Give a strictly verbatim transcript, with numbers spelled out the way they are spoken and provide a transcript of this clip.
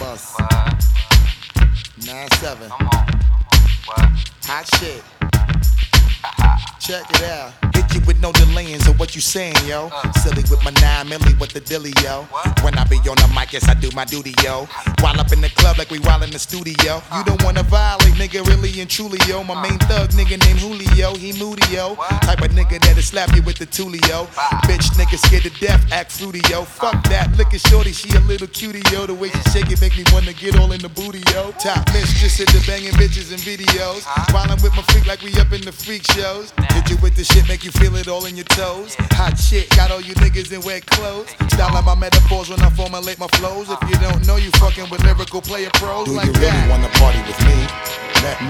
Boss. What? nine seven. Come on. What? Hot shit. Check it out. Hit you with no delaying, so what you saying, yo? Uh. Silly with my nine milli with the dilly, yo. What? When I be on the mic, yes, I do my duty, yo. While up in the club like we while in the studio. You don't wanna violate, nigga, really and truly, yo. My main thug, nigga named Julio, he moody, yo. What? Type of nigga that'll slap you with the tulio. Bitch, nigga scared to death, act fruity, yo. Fuck that, look at shorty, she a little cutie, yo. The way she shake it make me wanna get all in the booty, yo. Top mistress at the banging bitches and videos. Wildin' with my freak like we up in the freak shows. Hit you with the shit, make you feel it all in your toes. Hot shit, got all you niggas in wet clothes. Styling my metaphors when I formulate my flows. If you don't know, you fucking with lyrical player pros Do like you really that. wanna party with me? Let me